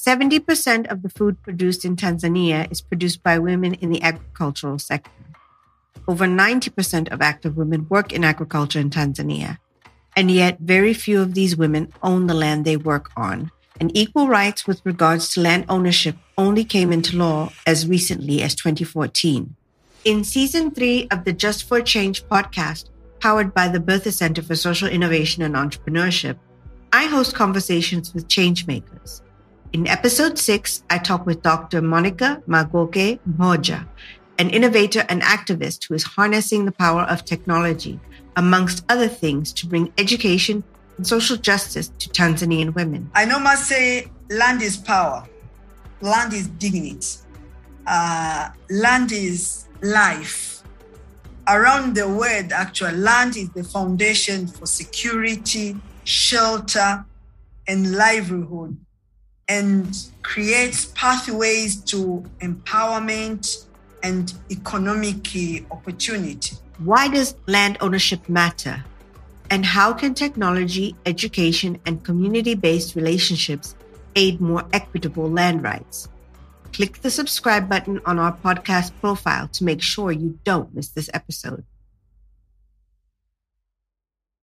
70% of the food produced in Tanzania is produced by women in the agricultural sector. Over 90% of active women work in agriculture in Tanzania, and yet very few of these women own the land they work on. And equal rights with regards to land ownership only came into law as recently as 2014. In Season 3 of the Just for Change podcast, powered by the Bertha Center for Social Innovation and Entrepreneurship, I host conversations with changemakers. In Episode 6, I talk with Dr. Monica Magoke Mhoja, an innovator and activist who is harnessing the power of technology, amongst other things, to bring education and social justice to Tanzanian women. I normally say land is power, land is dignity, land is life. Around the world, actually, land is the foundation for security, shelter, and livelihood, and creates pathways to empowerment and economic opportunity. Why does land ownership matter? And how can technology, education, and community-based relationships aid more equitable land rights? Click the subscribe button on our podcast profile to make sure you don't miss this episode.